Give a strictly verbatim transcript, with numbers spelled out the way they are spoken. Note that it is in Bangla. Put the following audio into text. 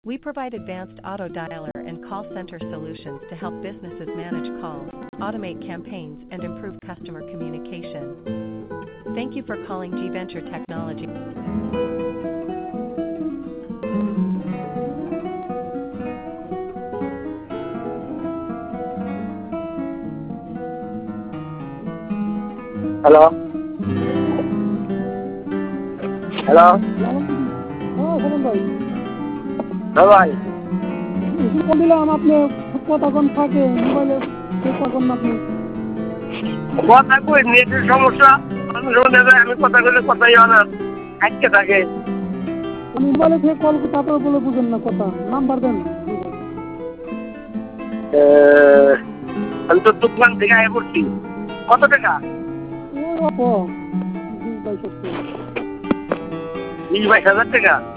We provide advanced auto dialer and call center solutions to help businesses manage calls, automate campaigns, and improve customer communication. Thank you for calling G Venture Technology. Hello? Hello? হ্যাঁ বলুন ভাই। হ্যাঁ ভাই, ফোন দিলাম আপনি কতক্ষণ থাকে মোবাইলে কতক্ষণ আপনি কথা কই নেটের সমস্যা। আমি শুনে যায় আমি কথা কইলে কথাই হয় না, আটকে থাকে। মোবাইলে থেকে কল তারপরে বলে বুঝেন না কথা নাম্বার দেন। এ, আমি তো দোকান থেকে আয় করছি। কত টাকা? ওই অপ বিশ বাইশ বিশ বাইশ হাজার টাকা।